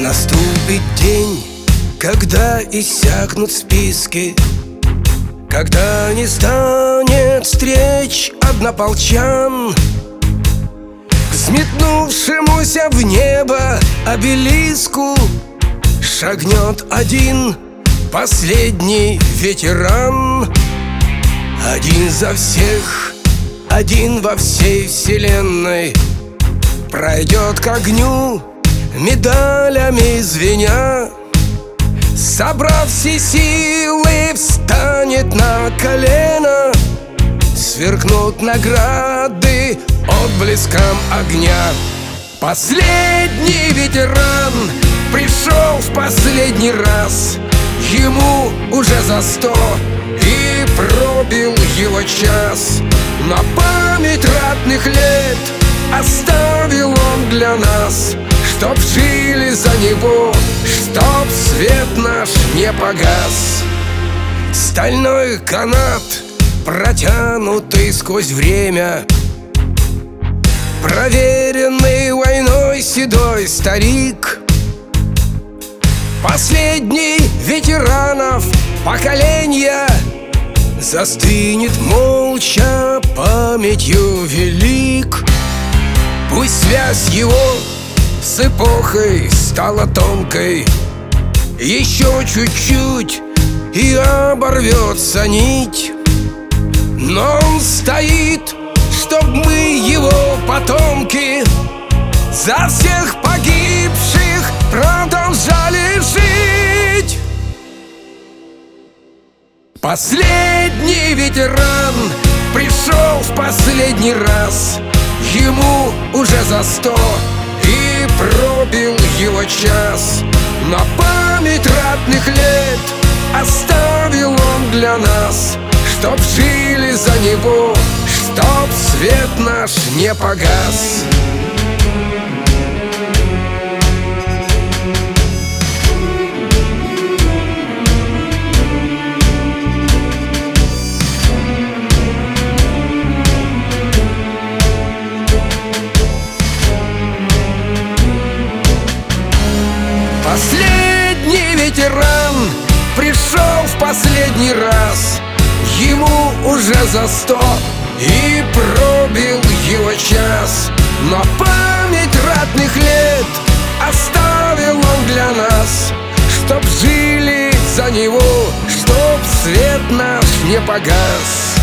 Наступит день, когда иссякнут списки, когда не станет встреч однополчан. К взметнувшемуся в небо обелиску шагнет один последний ветеран. Один за всех, один во всей вселенной, пройдет к огню, медалями звеня. Собрав все силы, встанет на колено, сверкнут награды отблеском огня. Последний ветеран пришел в последний раз, ему уже за 100, и пробил его час. На память ратных лет оставил он для нас, чтоб жили за него, чтоб свет наш не погас. Стальной канат, протянутый сквозь время, проверенный войной седой старик, последний ветеранов поколения, застынет молча памятью велик. Пусть связь его с эпохой стала тонкой, еще чуть-чуть и оборвется нить. Но он стоит, чтоб мы, его потомки, за всех погибших продолжали жить. Последний ветеран пришел в последний раз, ему уже за 100, и пробил его час. На память ратных лет оставил он для нас, чтоб жили за него, чтоб свет наш не погас. Последний ветеран пришел в последний раз, ему уже за 100, и пробил его час. На память ратных лет оставил он для нас, чтоб жили за него, чтоб свет наш не погас.